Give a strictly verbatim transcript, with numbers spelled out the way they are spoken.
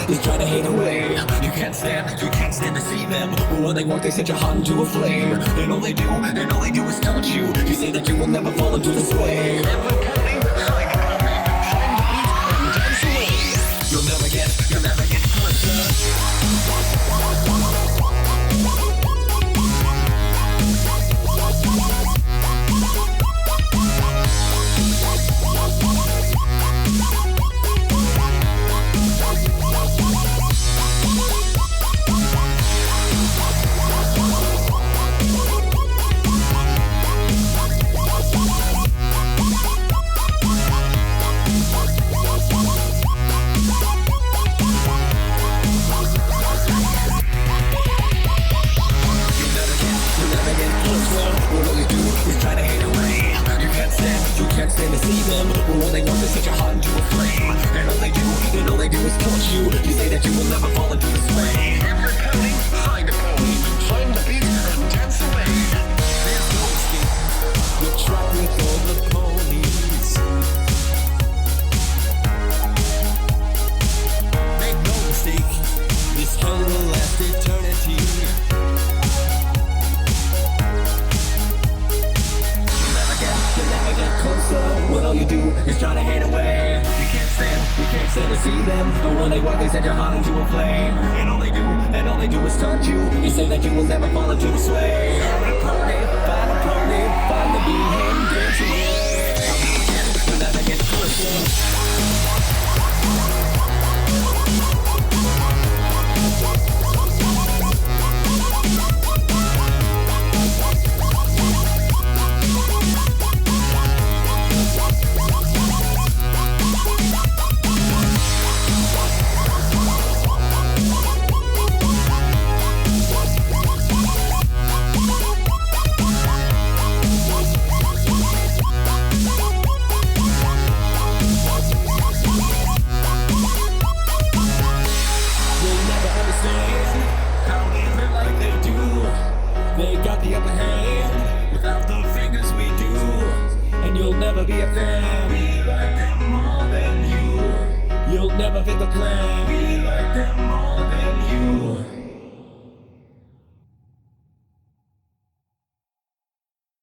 is try to hate away. You can't stand, you can't stand to see them, but when they walk they set your heart into a flame. And all they do, and all they do is taunt you. You say that you will never fall into the sway. You'll never get, you'll never get closer. Stand to see them, but when they want to set your heart into a flame. And all they do, and all they do is taunt you. You say that you will never fall into the sway. Every pony, find a pony, find the beat and dance away. There's no escape, the track with all the ponies. Make no mistake, this hell will last eternity. When all you do is try to hate away. You can't stand, you can't stand to see them, but when they walk they set your heart into a flame. And all they do, and all they do is taunt you. You say that you will never fall into the sway. Find a pony, find a pony, find the beat and dance away. You'll never get closer. They got the upper hand without the fingers we do, and you'll never be a fan. We like them more than you. You'll never fit the plan.